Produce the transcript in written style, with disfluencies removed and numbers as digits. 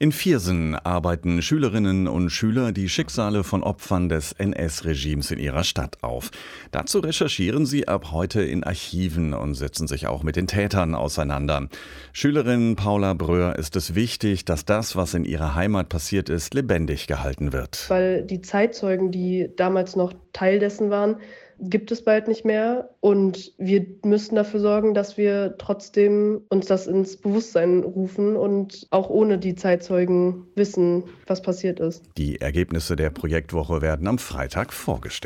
In Viersen arbeiten Schülerinnen und Schüler die Schicksale von Opfern des NS-Regimes in ihrer Stadt auf. Dazu recherchieren sie ab heute in Archiven und setzen sich auch mit den Tätern auseinander. Schülerin Paula Bröhr ist es wichtig, dass das, was in ihrer Heimat passiert ist, lebendig gehalten wird. Weil die Zeitzeugen, die damals noch Teil dessen waren, gibt es bald nicht mehr. Und wir müssen dafür sorgen, dass wir trotzdem uns das ins Bewusstsein rufen und auch ohne die Zeitzeugen wissen, was passiert ist. Die Ergebnisse der Projektwoche werden am Freitag vorgestellt.